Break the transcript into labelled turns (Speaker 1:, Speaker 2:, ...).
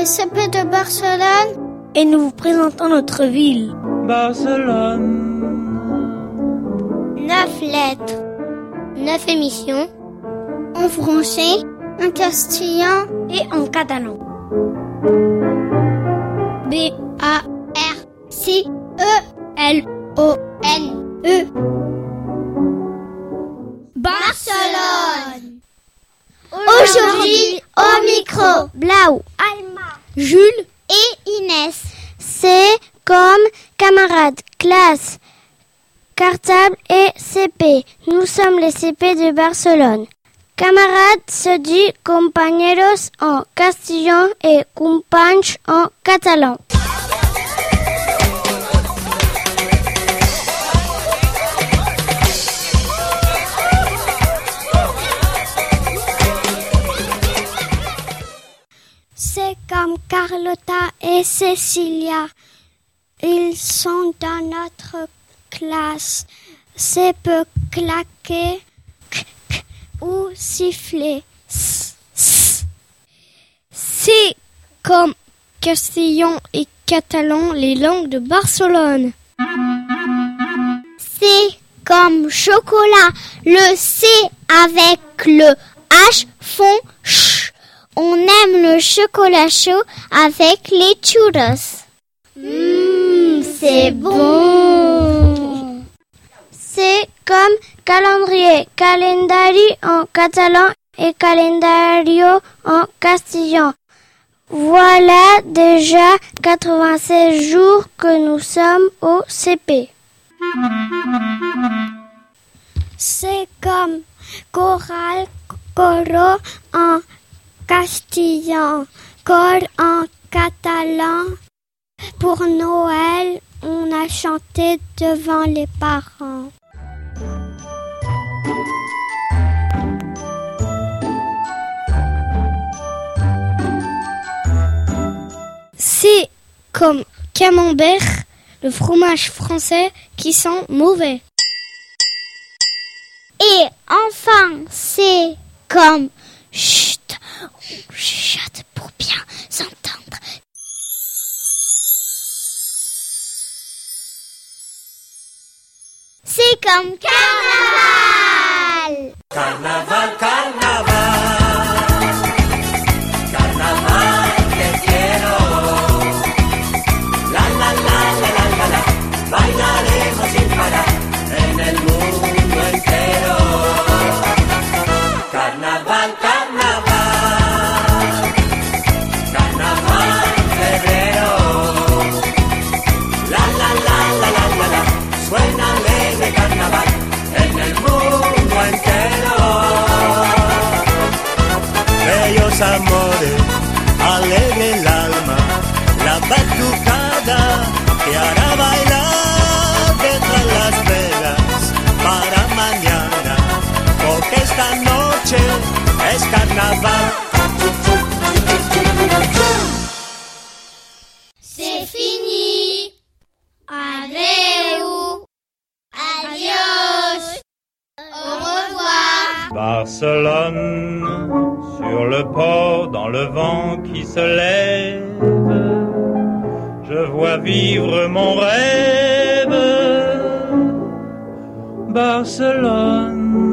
Speaker 1: CP de Barcelone
Speaker 2: et nous vous présentons notre ville.
Speaker 3: Barcelone.
Speaker 1: 9 lettres, 9 émissions, en français, en castillan
Speaker 2: et en catalan.
Speaker 1: B-A-R-C-E-L-O-N-E.
Speaker 2: Barcelone.
Speaker 1: Aujourd'hui, au micro, Blau,
Speaker 2: Alma, Jules
Speaker 1: et Inès. C'est comme camarades, classe, cartable et CP. Nous sommes les CP de Barcelone. Camarades se dit compañeros en castillan et companys en catalan. C'est comme Carlota et Cecilia. Ils sont dans notre classe. C'est peut claquer ou siffler.
Speaker 2: C'est comme castillan et catalan, les langues de Barcelone.
Speaker 1: C'est comme chocolat. Le C avec le H font ch. On aime le chocolat chaud avec les churros. C'est bon. C'est comme calendrier, calendari en catalan et calendario en castillan. Voilà déjà 96 jours que nous sommes au CP. C'est comme choral, coro en castillan, cor en catalan. Pour Noël, on a chanté devant les parents.
Speaker 2: C'est comme camembert, le fromage français qui sent mauvais.
Speaker 1: Et enfin, c'est comme chut, on chuchote pour bien s'entendre. C'est comme carnaval.
Speaker 3: Carnaval, carnaval. Carnaval, te quiero. La, la, la, la, la, la, la. Bailaremos sin parar en el mundo entero. Carnaval, carnaval. Carnaval, febrero. La, la, la, la, la, la, la. Suena alegre carnaval en el mundo entero. Bellos amores, alegre el alma, la batucada que hará bailar detrás las velas para mañana, porque esta noche es carnaval.
Speaker 1: C'est fini. Adeu. Adios. Au revoir.
Speaker 3: Barcelone, sur le port, dans le vent qui se lève, je vois vivre mon rêve. Barcelone.